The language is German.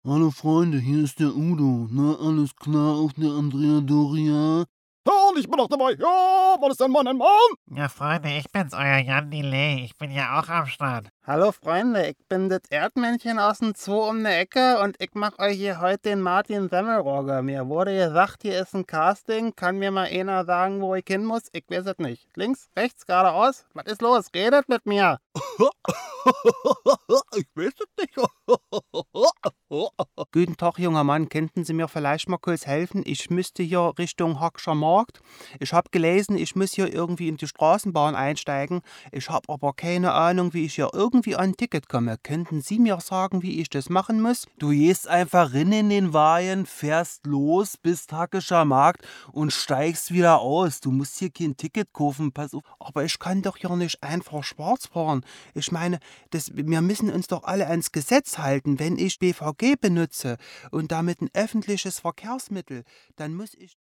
Hallo Freunde, hier ist der Udo. Na, alles klar auf der Andrea Doria? Ja, und ich bin auch dabei. Ja, was ist denn Mann, ein Mann? Ja, Freunde, ich bin's, euer Jan Delay. Ich bin ja auch am Start. Hallo Freunde, ich bin das Erdmännchen aus dem Zoo um die Ecke und ich mach euch hier heute den Martin Semmelrogge. Mir wurde gesagt, hier ist ein Casting. Kann mir mal einer sagen, wo ich hin muss? Ich weiß es nicht. Links, rechts, geradeaus? Was ist los? Redet mit mir. Ich weiß es nicht. Guten Tag, junger Mann. Könnten Sie mir vielleicht mal kurz helfen? Ich müsste hier Richtung Hackscher Markt. Ich habe gelesen, ich muss hier irgendwie in die Straßenbahn einsteigen. Ich habe aber keine Ahnung, wie ich hier irgendwie an ein Ticket komme. Könnten Sie mir sagen, wie ich das machen muss? Du gehst einfach rein in den Wagen, fährst los bis Hackischer Markt und steigst wieder aus. Du musst hier kein Ticket kaufen, pass auf. Aber ich kann doch hier nicht einfach schwarz fahren. Ich meine, wir müssen uns doch alle ans Gesetz halten. Wenn ich BVG benutze und damit ein öffentliches Verkehrsmittel, dann muss ich...